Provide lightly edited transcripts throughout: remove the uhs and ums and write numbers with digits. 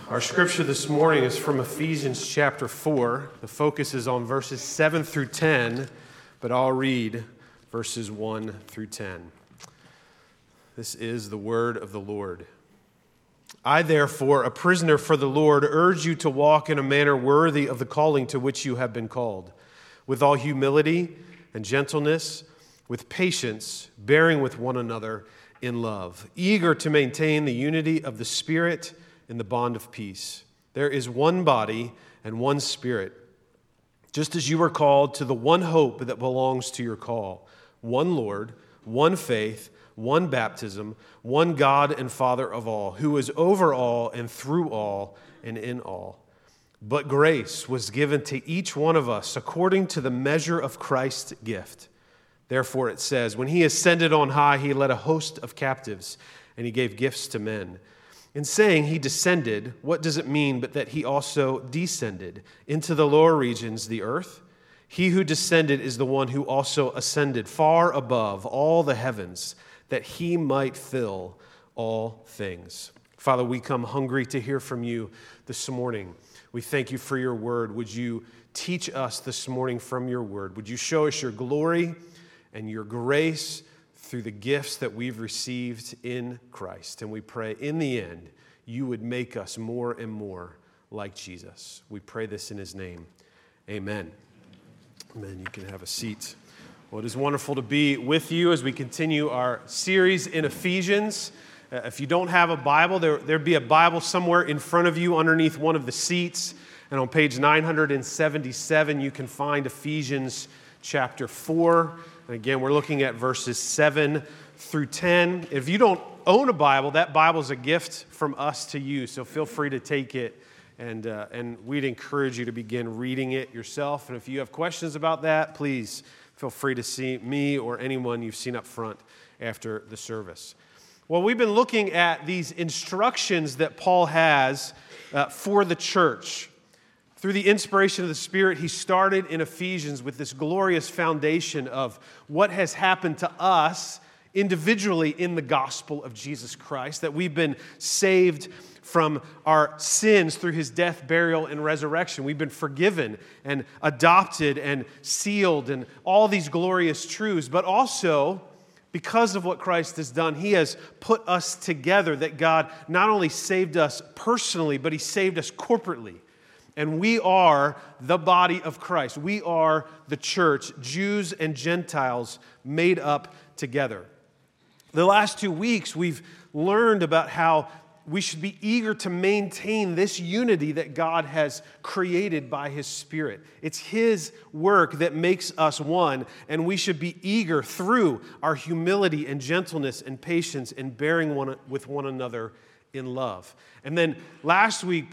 Our scripture this morning is from Ephesians chapter 4. The focus is on verses 7 through 10, but I'll read verses 1 through 10. This is the word of the Lord. I, therefore, a prisoner for the Lord, urge you to walk in a manner worthy of the calling to which you have been called, with all humility and gentleness, with patience, bearing with one another in love, eager to maintain the unity of the Spirit in the bond of peace. There is one body and one Spirit, just as you were called to the one hope that belongs to your call, one Lord, one faith, one baptism, one God and Father of all, who is over all and through all and in all. But grace was given to each one of us according to the measure of Christ's gift. Therefore it says, when he ascended on high, he led a host of captives, and he gave gifts to men. In saying he descended, what does it mean but that he also descended into the lower regions, the earth? He who descended is the one who also ascended far above all the heavens, that he might fill all things. Father, we come hungry to hear from you this morning. We thank you for your word. Would you teach us this morning from your word? Would you show us your glory and your grace through the gifts that we've received in Christ? And we pray in the end, you would make us more and more like Jesus. We pray this in his name. Amen. Amen. You can have a seat. Well, it is wonderful to be with you as we continue our series in Ephesians. If you don't have a Bible, there'd be a Bible somewhere in front of you underneath one of the seats. And on page 977, you can find Ephesians chapter 4. And again, we're looking at verses 7 through 10. If you don't own a Bible, that Bible is a gift from us to you. So feel free to take it, and we'd encourage you to begin reading it yourself. And if you have questions about that, please feel free to see me or anyone you've seen up front after the service. Well, we've been looking at these instructions that Paul has for the church. Through the inspiration of the Spirit, he started in Ephesians with this glorious foundation of what has happened to us individually in the gospel of Jesus Christ, that we've been saved from our sins through his death, burial, and resurrection. We've been forgiven and adopted and sealed and all these glorious truths, but also because of what Christ has done, he has put us together, that God not only saved us personally, but he saved us corporately. And we are the body of Christ. We are the church, Jews and Gentiles made up together. The last 2 weeks, we've learned about how we should be eager to maintain this unity that God has created by his Spirit. It's his work that makes us one, and we should be eager through our humility and gentleness and patience in bearing with one another in love. And then last week,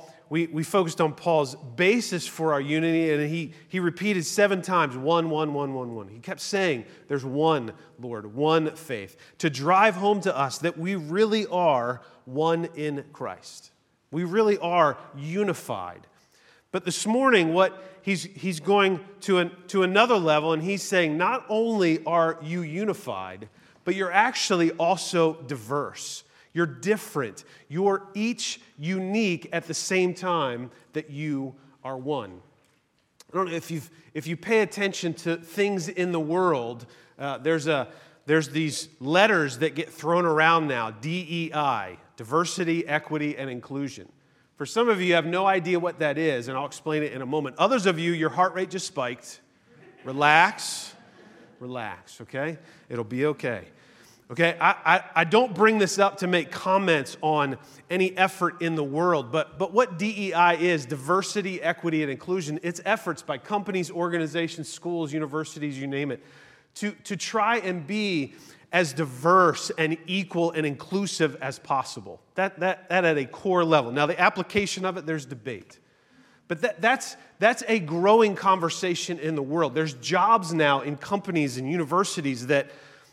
we focused on Paul's basis for our unity, and he repeated 7 times, one. He kept saying, there's one Lord, one faith, to drive home to us that we really are one in Christ. We really are unified. But this morning, what he's going to another level, and he's saying, not only are you unified, but you're actually also diverse. You're different. You're each unique at the same time that you are one. I don't know if you pay attention to things in the world. There's these letters that get thrown around now. DEI, diversity, equity, and inclusion. For some of you have no idea what that is, and I'll explain it in a moment. Others of you, your heart rate just spiked. Relax, okay? It'll be okay. Okay, I don't bring this up to make comments on any effort in the world, but what DEI is, diversity, equity, and inclusion, it's efforts by companies, organizations, schools, universities, you name it, to try and be as diverse and equal and inclusive as possible. That at a core level. Now, the application of it, there's debate. But that's a growing conversation in the world. There's jobs now in companies and universities that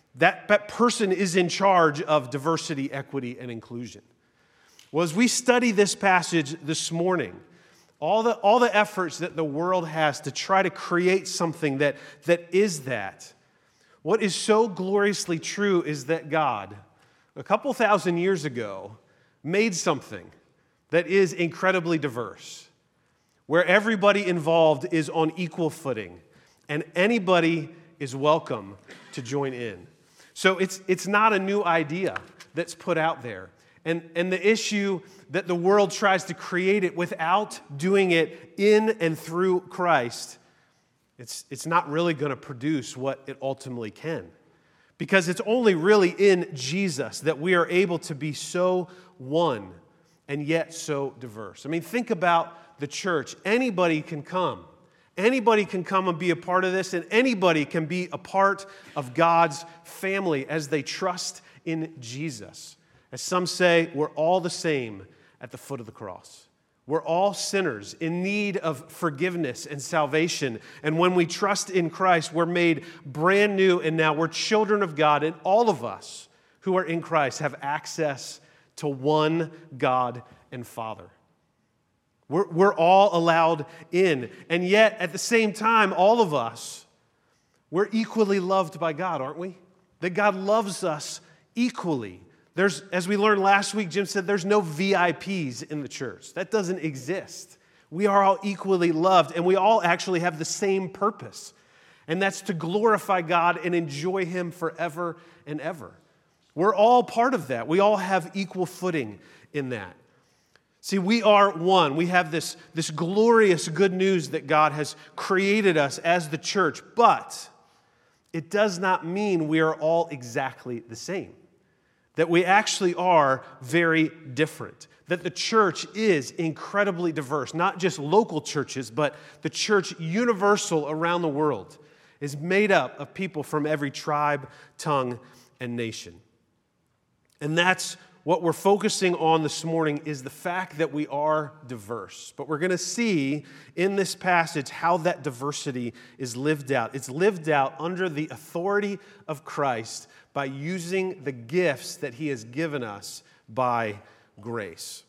person is in charge of diversity, equity, and inclusion. Well, as we study this passage this morning, all the efforts that the world has to try to create something that is that, what is so gloriously true is that God, a couple thousand years ago, made something that is incredibly diverse, where everybody involved is on equal footing, and anybody is welcome to join in. So it's not a new idea that's put out there. And the issue that the world tries to create it without doing it in and through Christ, it's not really going to produce what it ultimately can. Because it's only really in Jesus that we are able to be so one and yet so diverse. I mean, think about the church. Anybody can come. Anybody can come and be a part of this, and anybody can be a part of God's family as they trust in Jesus. As some say, we're all the same at the foot of the cross. We're all sinners in need of forgiveness and salvation. And when we trust in Christ, we're made brand new, and now we're children of God. And all of us who are in Christ have access to one God and Father. We're all allowed in. And yet, at the same time, all of us, we're equally loved by God, aren't we? That God loves us equally. As we learned last week, Jim said there's no VIPs in the church. That doesn't exist. We are all equally loved, and we all actually have the same purpose. And that's to glorify God and enjoy Him forever and ever. We're all part of that. We all have equal footing in that. See, we are one. We have this glorious good news that God has created us as the church, but it does not mean we are all exactly the same. That we actually are very different. That the church is incredibly diverse. Not just local churches, but the church universal around the world is made up of people from every tribe, tongue, and nation. And that's what we're focusing on this morning, is the fact that we are diverse. But we're going to see in this passage how that diversity is lived out. It's lived out under the authority of Christ by using the gifts that He has given us by grace.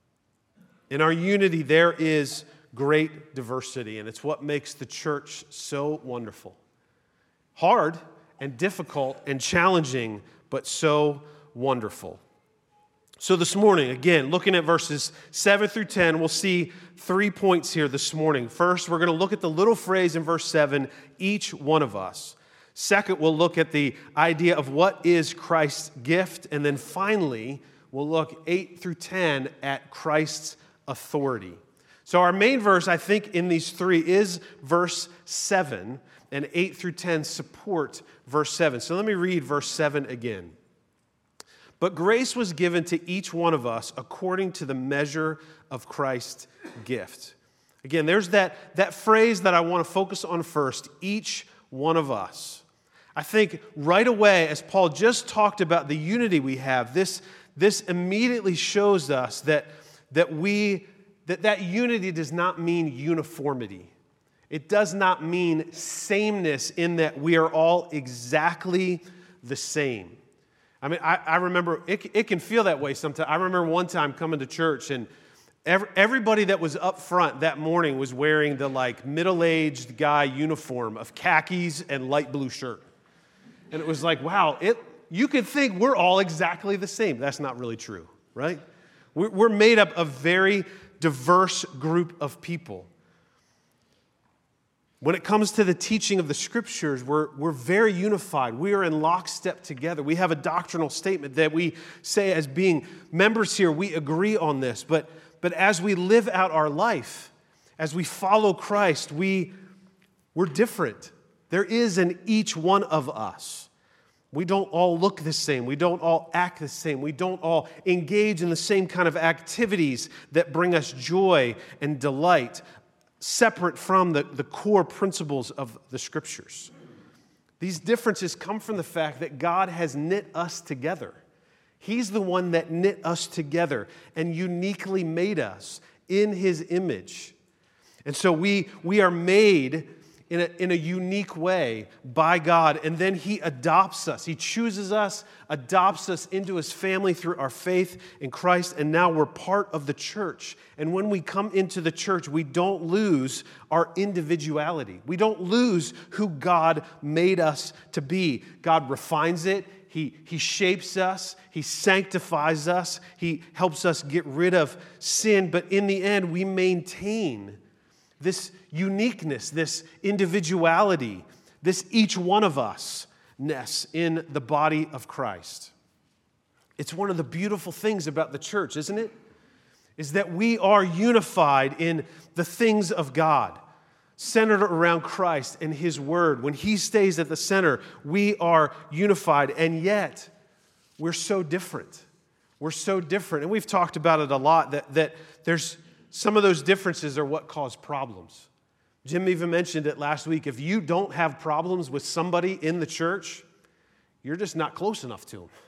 In our unity, there is great diversity, and it's what makes the church so wonderful. Hard and difficult and challenging, but so wonderful. So this morning, again, looking at verses 7 through 10, we'll see 3 points here this morning. First, we're going to look at the little phrase in verse 7, each one of us. Second, we'll look at the idea of what is Christ's gift. And then finally, we'll look 8 through 10 at Christ's authority. So our main verse, I think, in these three is verse 7, and 8 through 10 support verse 7. So let me read verse 7 again. But grace was given to each one of us according to the measure of Christ's gift. Again, there's that phrase that I want to focus on first, each one of us. I think right away, as Paul just talked about the unity we have, this immediately shows us that unity does not mean uniformity. It does not mean sameness in that we are all exactly the same. I mean, I remember, it can feel that way sometimes. I remember one time coming to church, and everybody that was up front that morning was wearing the middle-aged guy uniform of khakis and light blue shirt. And it was like, wow, you could think we're all exactly the same. That's not really true, right? We're made up of very diverse group of people. When it comes to the teaching of the Scriptures, we're very unified. We are in lockstep together. We have a doctrinal statement that we say as being members here, we agree on this. But as we live out our life, as we follow Christ, we're different. There is in each one of us. We don't all look the same. We don't all act the same. We don't all engage in the same kind of activities that bring us joy and delight, separate from the core principles of the Scriptures. These differences come from the fact that God has knit us together. He's the one that knit us together and uniquely made us in His image. And so we are made in a unique way by God, and then He adopts us. He chooses us, adopts us into His family through our faith in Christ, and now we're part of the church. And when we come into the church, we don't lose our individuality. We don't lose who God made us to be. God refines it, He shapes us. He sanctifies us. He helps us get rid of sin. But in the end, we maintain this uniqueness, this individuality, this each one of us-ness in the body of Christ. It's one of the beautiful things about the church, isn't it? Is that we are unified in the things of God, centered around Christ and His Word. When He stays at the center, we are unified, and yet we're so different. We're so different, and we've talked about it a lot, that there's some of those differences are what cause problems. Jim even mentioned it last week. If you don't have problems with somebody in the church, you're just not close enough to them.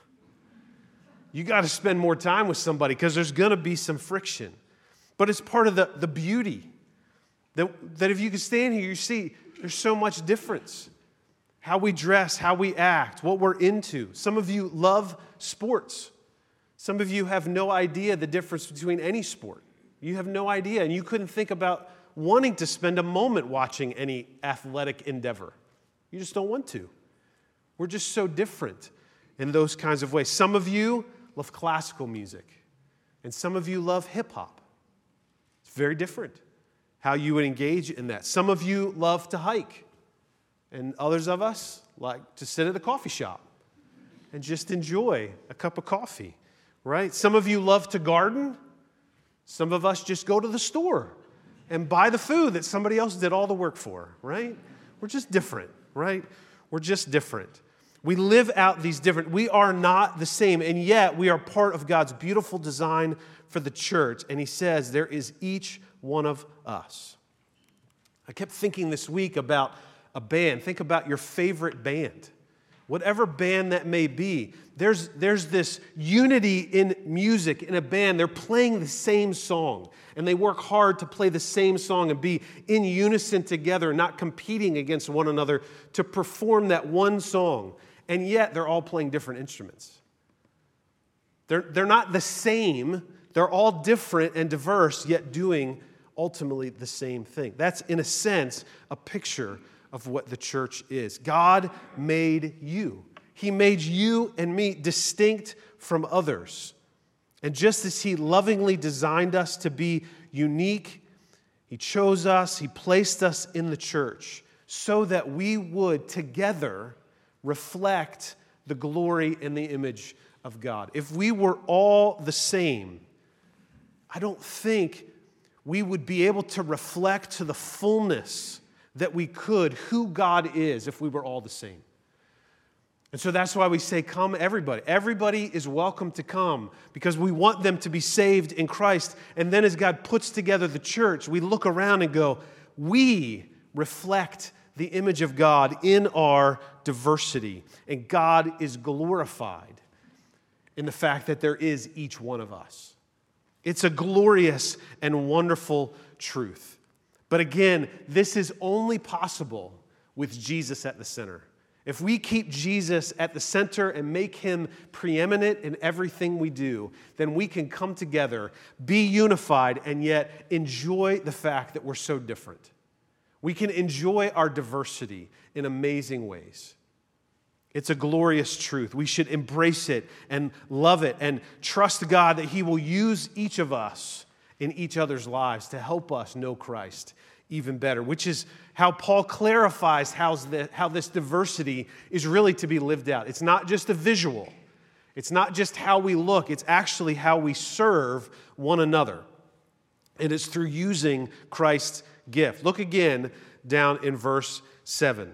You got to spend more time with somebody because there's going to be some friction. But it's part of the beauty that if you can stand here, you see there's so much difference. How we dress, how we act, what we're into. Some of you love sports. Some of you have no idea the difference between any sport. You have no idea, and you couldn't think about wanting to spend a moment watching any athletic endeavor. You just don't want to. We're just so different in those kinds of ways. Some of you love classical music, and some of you love hip-hop. It's very different how you would engage in that. Some of you love to hike, and others of us like to sit at a coffee shop and just enjoy a cup of coffee, right? Some of you love to garden. Some of us just go to the store and buy the food that somebody else did all the work for, right? We're just different, right? We're just different. We live out these different, we are not the same, and yet we are part of God's beautiful design for the church, and He says there is each one of us. I kept thinking this week about a band. Think about your favorite band. Whatever band that may be, there's this unity in music in a band. They're playing the same song, and they work hard to play the same song and be in unison together, not competing against one another to perform that one song. And yet, they're all playing different instruments. They're not the same. They're all different and diverse, yet doing ultimately the same thing. That's, in a sense, a picture of what the church is. God made you. He made you and me distinct from others. And just as He lovingly designed us to be unique, He chose us, He placed us in the church so that we would together reflect the glory and the image of God. If we were all the same, I don't think we would be able to reflect to the fullness that we could who God is if we were all the same. And so that's why we say, come everybody. Everybody is welcome to come because we want them to be saved in Christ. And then as God puts together the church, we look around and go, we reflect the image of God in our diversity. And God is glorified in the fact that there is each one of us. It's a glorious and wonderful truth. But again, this is only possible with Jesus at the center. If we keep Jesus at the center and make Him preeminent in everything we do, then we can come together, be unified, and yet enjoy the fact that we're so different. We can enjoy our diversity in amazing ways. It's a glorious truth. We should embrace it and love it and trust God that He will use each of us in each other's lives to help us know Christ even better, which is how Paul clarifies how this diversity is really to be lived out. It's not just a visual. It's not just how we look. It's actually how we serve one another. And it's through using Christ's gift. Look again down in verse 7.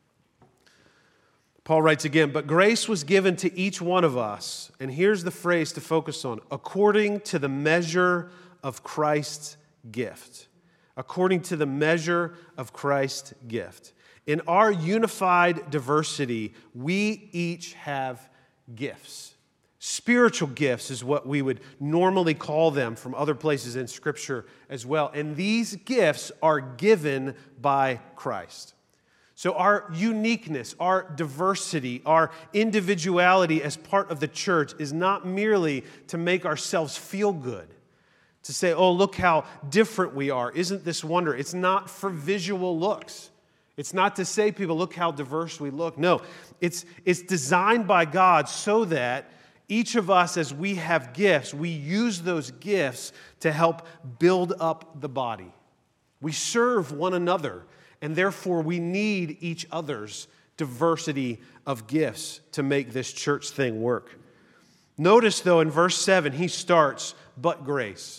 Paul writes again, but grace was given to each one of us, and here's the phrase to focus on, according to the measure of Christ's gift. According to the measure of Christ's gift. In our unified diversity, we each have gifts. Spiritual gifts is what we would normally call them from other places in Scripture as well. And these gifts are given by Christ. So our uniqueness, our diversity, our individuality as part of the church is not merely to make ourselves feel good, to say, oh, look how different we are. Isn't this wonder? It's not for visual looks. It's not to say, people, look how diverse we look. No, it's designed by God so that each of us, as we have gifts, we use those gifts to help build up the body. We serve one another, and therefore we need each other's diversity of gifts to make this church thing work. Notice, though, in verse 7, he starts, but grace.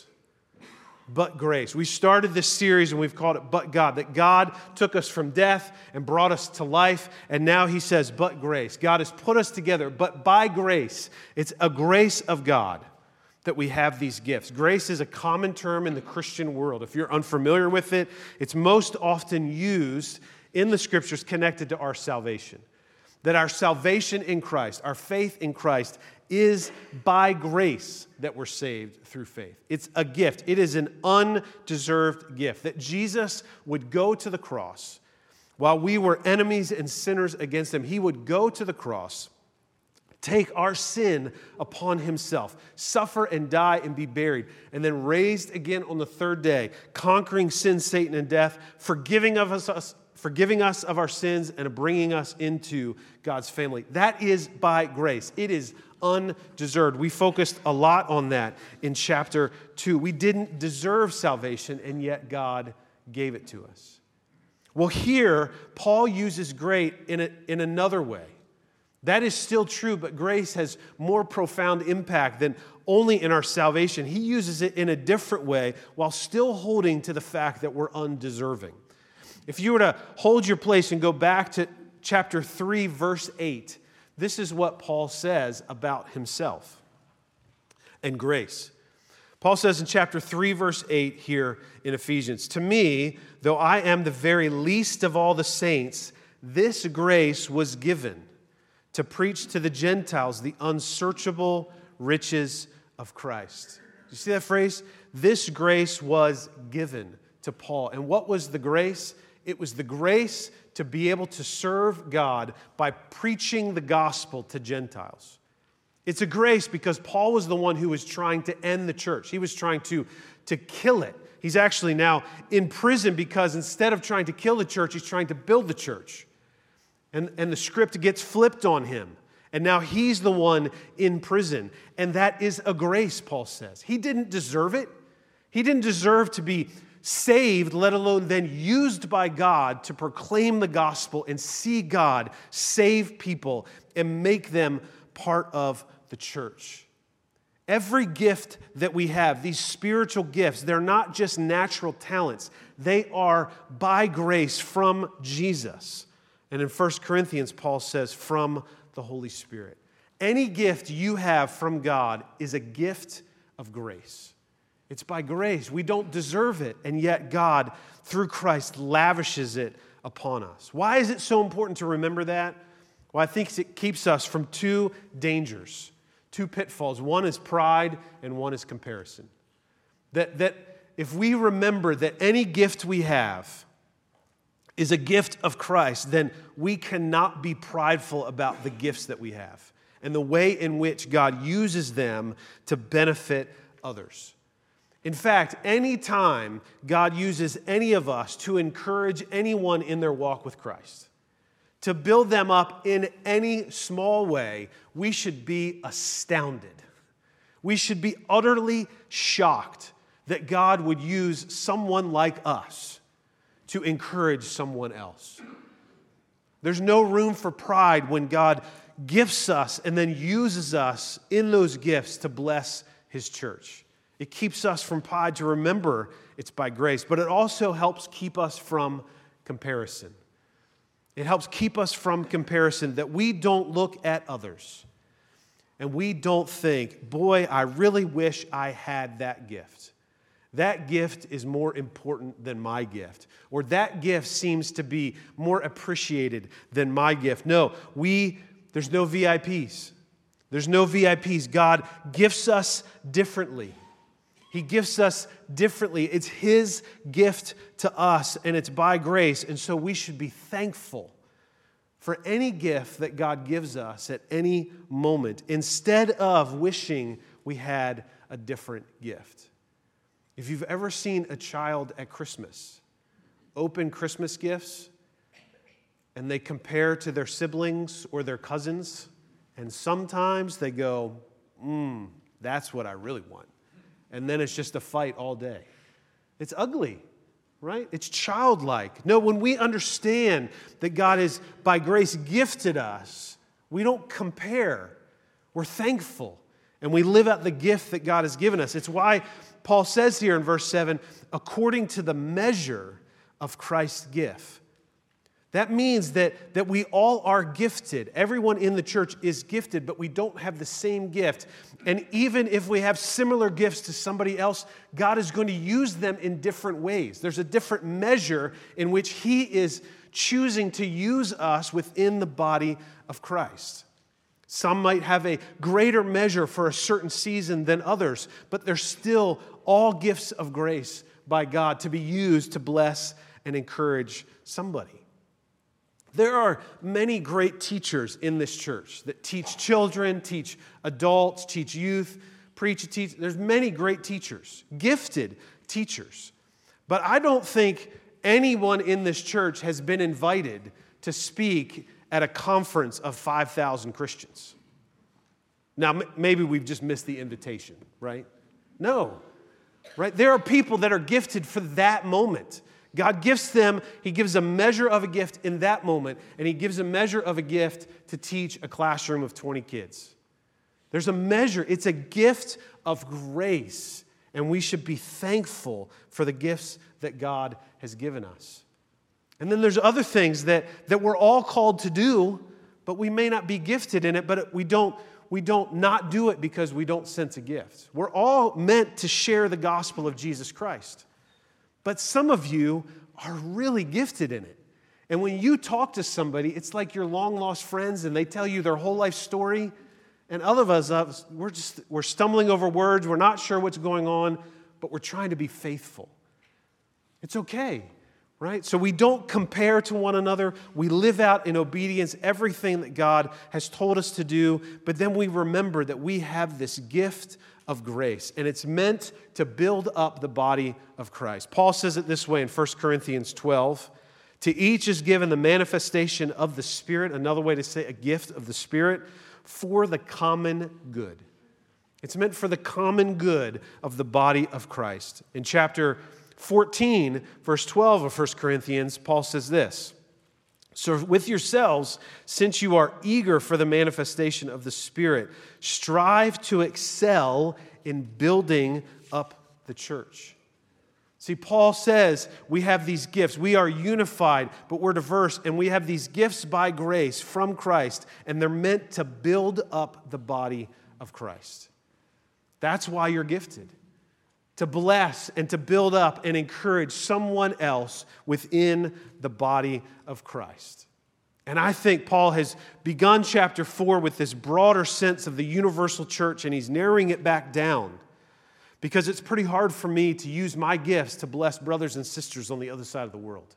But grace. We started this series and we've called it But God, that God took us from death and brought us to life, and now he says, but grace. God has put us together, but by grace. It's a grace of God that we have these gifts. Grace is a common term in the Christian world. If you're unfamiliar with it, it's most often used in the Scriptures connected to our salvation. That our salvation in Christ, our faith in Christ, is by grace that we're saved through faith. It's a gift. It is an undeserved gift. That Jesus would go to the cross while we were enemies and sinners against him. He would go to the cross, take our sin upon himself, suffer and die and be buried, and then raised again on the third day, conquering sin, Satan, and death, forgiving us of our sins and bringing us into God's family. That is by grace. It is undeserved. We focused a lot on that in chapter 2. We didn't deserve salvation, and yet God gave it to us. Well, here, Paul uses grace in another way. That is still true, but grace has more profound impact than only in our salvation. He uses it in a different way while still holding to the fact that we're undeserving. If you were to hold your place and go back to chapter 3, verse 8, this is what Paul says about himself and grace. Paul says in chapter 3, verse 8 here in Ephesians, "To me, though I am the very least of all the saints, this grace was given to preach to the Gentiles the unsearchable riches of Christ." You see that phrase? This grace was given to Paul. And what was the grace? It was the grace to be able to serve God by preaching the gospel to Gentiles. It's a grace because Paul was the one who was trying to end the church. He was trying to kill it. He's actually now in prison because instead of trying to kill the church, he's trying to build the church. And the script gets flipped on him. And now he's the one in prison. And that is a grace, Paul says. He didn't deserve it. He didn't deserve to be saved, let alone then used by God to proclaim the gospel and see God save people and make them part of the church. Every gift that we have, these spiritual gifts, they're not just natural talents. They are by grace from Jesus. And in 1 Corinthians, Paul says, from the Holy Spirit. Any gift you have from God is a gift of grace. It's by grace. We don't deserve it, and yet God, through Christ, lavishes it upon us. Why is it so important to remember that? Well, I think it keeps us from two dangers, two pitfalls. One is pride, and one is comparison. That if we remember that any gift we have is a gift of Christ, then we cannot be prideful about the gifts that we have and the way in which God uses them to benefit others. In fact, any time God uses any of us to encourage anyone in their walk with Christ, to build them up in any small way, we should be astounded. We should be utterly shocked that God would use someone like us to encourage someone else. There's no room for pride when God gifts us and then uses us in those gifts to bless his church. It keeps us from pride to remember it's by grace, but it also helps keep us from comparison. It helps keep us from comparison that we don't look at others and we don't think, boy, I really wish I had that gift. That gift is more important than my gift. Or that gift seems to be more appreciated than my gift. No, there's no VIPs. There's no VIPs. God gifts us differently. He gifts us differently. It's his gift to us, and it's by grace. And so we should be thankful for any gift that God gives us at any moment, instead of wishing we had a different gift. If you've ever seen a child at Christmas open Christmas gifts, and they compare to their siblings or their cousins, and sometimes they go, that's what I really want. And then it's just a fight all day. It's ugly, right? It's childlike. No, when we understand that God has, by grace, gifted us, we don't compare. We're thankful, and we live out the gift that God has given us. It's why Paul says here in verse 7, according to the measure of Christ's gift. That means that we all are gifted. Everyone in the church is gifted, but we don't have the same gift. And even if we have similar gifts to somebody else, God is going to use them in different ways. There's a different measure in which He is choosing to use us within the body of Christ. Some might have a greater measure for a certain season than others, but they're still all gifts of grace by God to be used to bless and encourage somebody. There are many great teachers in this church that teach children, teach adults, teach youth, preach, teach. There's many great teachers, gifted teachers. But I don't think anyone in this church has been invited to speak at a conference of 5,000 Christians. Now, maybe we've just missed the invitation, right? No, right? There are people that are gifted for that moment. God gifts them, He gives a measure of a gift in that moment, and He gives a measure of a gift to teach a classroom of 20 kids. There's a measure, it's a gift of grace, and we should be thankful for the gifts that God has given us. And then there's other things that we're all called to do, but we may not be gifted in it, but we don't not do it because we don't sense a gift. We're all meant to share the gospel of Jesus Christ. But some of you are really gifted in it. And when you talk to somebody, it's like your long-lost friends and they tell you their whole life story. And other of us, we're stumbling over words. We're not sure what's going on, but we're trying to be faithful. It's okay, right? So we don't compare to one another. We live out in obedience everything that God has told us to do. But then we remember that we have this gift of grace, and it's meant to build up the body of Christ. Paul says it this way in 1 Corinthians 12, to each is given the manifestation of the Spirit, another way to say a gift of the Spirit, for the common good. It's meant for the common good of the body of Christ. In chapter 14, verse 12 of 1 Corinthians, Paul says this, so with yourselves, since you are eager for the manifestation of the Spirit, strive to excel in building up the church. See, Paul says we have these gifts. We are unified, but we're diverse, and we have these gifts by grace from Christ, and they're meant to build up the body of Christ. That's why you're gifted. To bless and to build up and encourage someone else within the body of Christ. And I think Paul has begun chapter 4 with this broader sense of the universal church, and he's narrowing it back down because it's pretty hard for me to use my gifts to bless brothers and sisters on the other side of the world.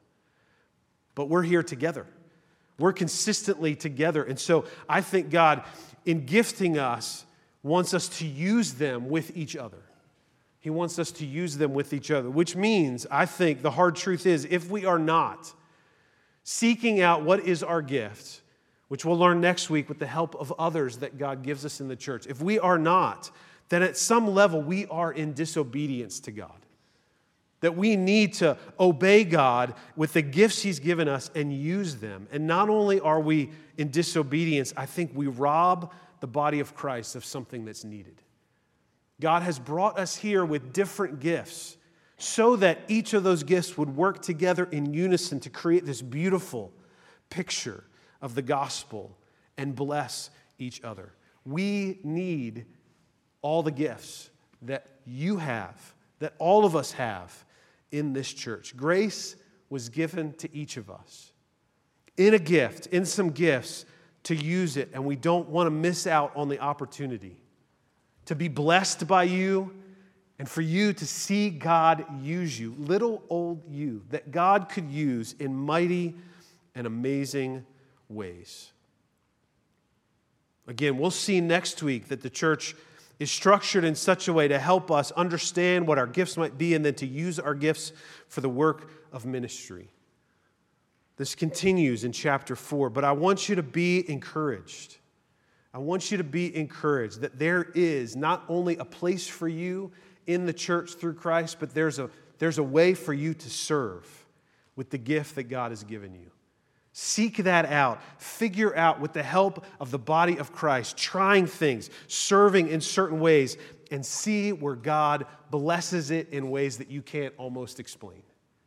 But we're here together. We're consistently together. And so I think God, in gifting us, wants us to use them with each other. He wants us to use them with each other, which means, I think, the hard truth is, if we are not seeking out what is our gift, which we'll learn next week with the help of others that God gives us in the church, if we are not, then at some level we are in disobedience to God. That we need to obey God with the gifts He's given us and use them. And not only are we in disobedience, I think we rob the body of Christ of something that's needed. God has brought us here with different gifts so that each of those gifts would work together in unison to create this beautiful picture of the gospel and bless each other. We need all the gifts that you have, that all of us have in this church. Grace was given to each of us in a gift, in some gifts, to use it, and we don't want to miss out on the opportunity to be blessed by you, and for you to see God use you, little old you, that God could use in mighty and amazing ways. Again, we'll see next week that the church is structured in such a way to help us understand what our gifts might be and then to use our gifts for the work of ministry. This continues in chapter 4, but I want you to be encouraged. I want you to be encouraged that there is not only a place for you in the church through Christ, but there's a way for you to serve with the gift that God has given you. Seek that out. Figure out, with the help of the body of Christ, trying things, serving in certain ways, and see where God blesses it in ways that you can't almost explain.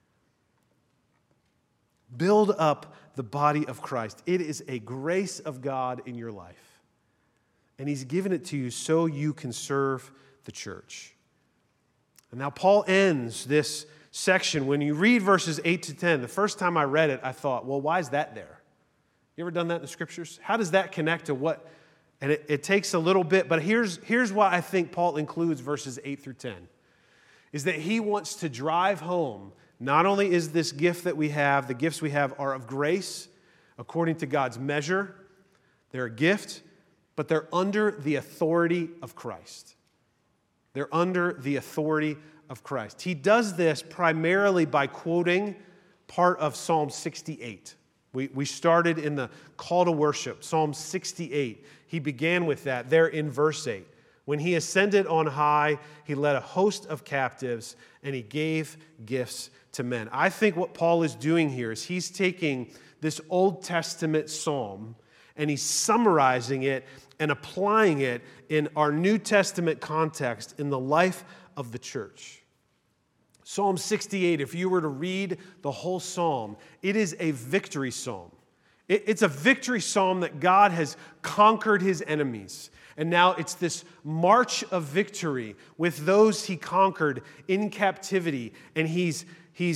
Build up the body of Christ. It is a grace of God in your life. And He's given it to you so you can serve the church. And now Paul ends this section. When you read verses 8 to 10, the first time I read it, I thought, well, why is that there? You ever done that in the Scriptures? How does that connect to what? And it takes a little bit, but here's why I think Paul includes verses 8 through 10, is that he wants to drive home. Not only is this gift that we have, the gifts we have are of grace, according to God's measure. They're a gift, but they're under the authority of Christ. They're under the authority of Christ. He does this primarily by quoting part of Psalm 68. We started in the call to worship, Psalm 68. He began with that there in verse 8. When He ascended on high, He led a host of captives, and He gave gifts to men. I think what Paul is doing here is he's taking this Old Testament psalm and he's summarizing it and applying it in our New Testament context in the life of the church. Psalm 68, if you were to read the whole psalm, it is a victory psalm. It's a victory psalm that God has conquered His enemies. And now it's this march of victory with those He conquered in captivity. And He's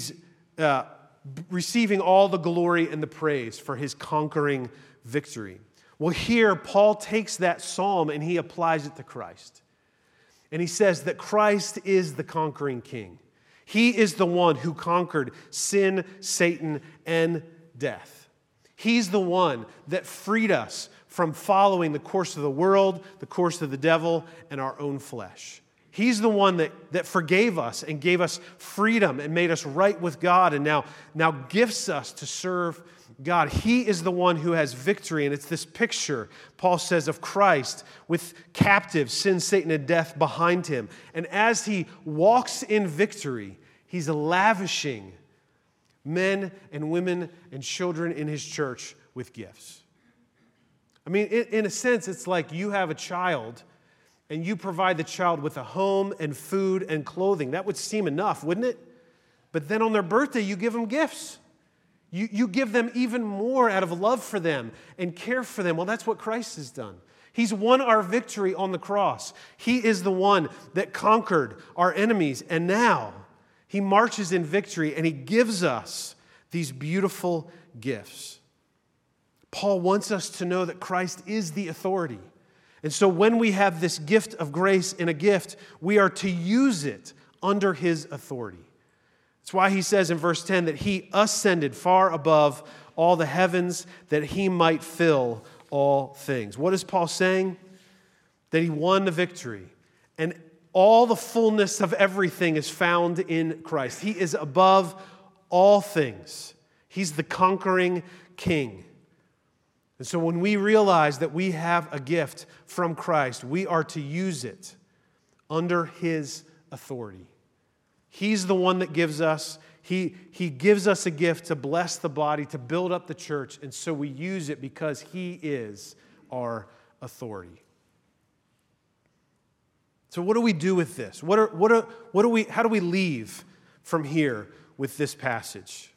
receiving all the glory and the praise for His conquering victory. Well, here, Paul takes that psalm and he applies it to Christ. And he says that Christ is the conquering king. He is the one who conquered sin, Satan, and death. He's the one that freed us from following the course of the world, the course of the devil, and our own flesh. He's the one that forgave us and gave us freedom and made us right with God and now gifts us to serve God. He is the one who has victory, and it's this picture, Paul says, of Christ with captives, sin, Satan, and death behind Him. And as He walks in victory, He's lavishing men and women and children in His church with gifts. I mean, in a sense, it's like you have a child and you provide the child with a home and food and clothing. That would seem enough, wouldn't it? But then on their birthday, you give them gifts. You give them even more out of love for them and care for them. Well, that's what Christ has done. He's won our victory on the cross. He is the one that conquered our enemies. And now He marches in victory and He gives us these beautiful gifts. Paul wants us to know that Christ is the authority. And so when we have this gift of grace in a gift, we are to use it under His authority. That's why he says in verse 10 that He ascended far above all the heavens that He might fill all things. What is Paul saying? That He won the victory. And all the fullness of everything is found in Christ. He is above all things. He's the conquering King. And so when we realize that we have a gift from Christ, we are to use it under His authority. He's the one that gives us. He gives us a gift to bless the body, to build up the church, and so we use it because He is our authority. So what do we do with this? How do we leave from here with this passage?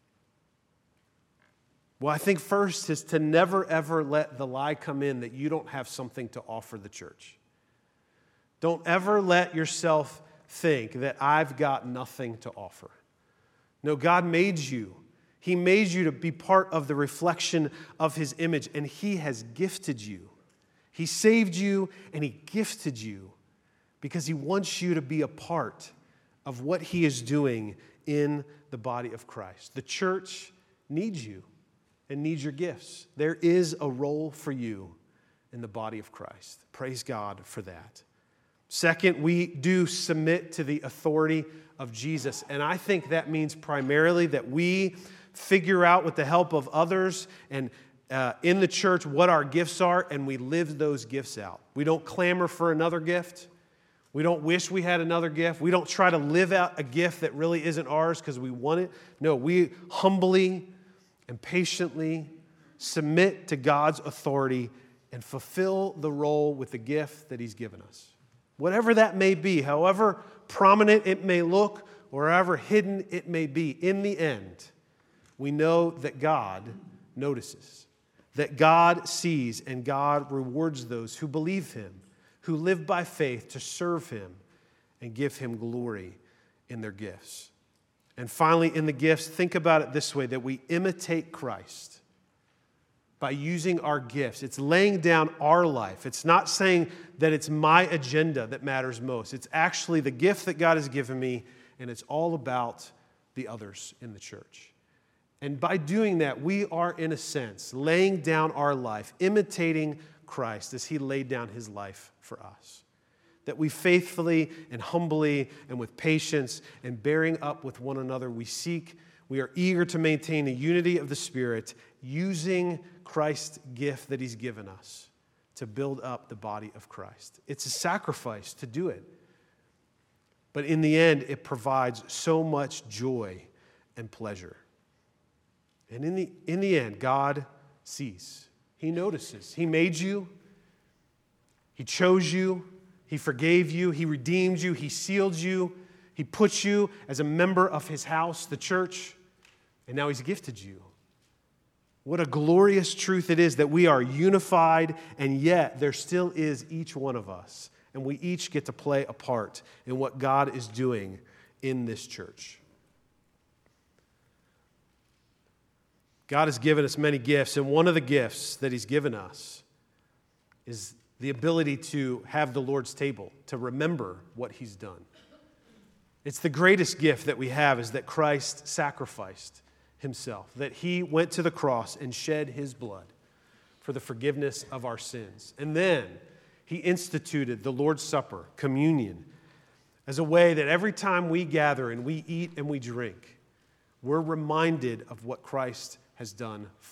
Well, I think first is to never, ever let the lie come in that you don't have something to offer the church. Don't ever let yourself think that I've got nothing to offer. No, God made you. He made you to be part of the reflection of His image, and He has gifted you. He saved you, and He gifted you because He wants you to be a part of what He is doing in the body of Christ. The church needs you and needs your gifts. There is a role for you in the body of Christ. Praise God for that. Second, we do submit to the authority of Jesus. And I think that means primarily that we figure out with the help of others and in the church what our gifts are, and we live those gifts out. We don't clamor for another gift. We don't wish we had another gift. We don't try to live out a gift that really isn't ours because we want it. No, we humbly and patiently submit to God's authority and fulfill the role with the gift that He's given us. Whatever that may be, however prominent it may look, or however hidden it may be, in the end, we know that God notices, that God sees, and God rewards those who believe Him, who live by faith to serve Him and give Him glory in their gifts. And finally, in the gifts, think about it this way, that we imitate Christ by using our gifts. It's laying down our life. It's not saying that it's my agenda that matters most. It's actually the gift that God has given me, and it's all about the others in the church. And by doing that, we are, in a sense, laying down our life, imitating Christ as He laid down His life for us. That we faithfully and humbly and with patience and bearing up with one another, we are eager to maintain the unity of the Spirit, using Christ's gift that He's given us to build up the body of Christ. It's a sacrifice to do it. But in the end, it provides so much joy and pleasure. And in the end, God sees. He notices. He made you. He chose you. He forgave you. He redeemed you. He sealed you. He put you as a member of His house, the church. And now He's gifted you. What a glorious truth it is that we are unified, and yet there still is each one of us. And we each get to play a part in what God is doing in this church. God has given us many gifts, and one of the gifts that He's given us is the ability to have the Lord's table, to remember what He's done. It's the greatest gift that we have, is that Christ sacrificed Himself, that He went to the cross and shed His blood for the forgiveness of our sins. And then He instituted the Lord's Supper, communion, as a way that every time we gather and we eat and we drink, we're reminded of what Christ has done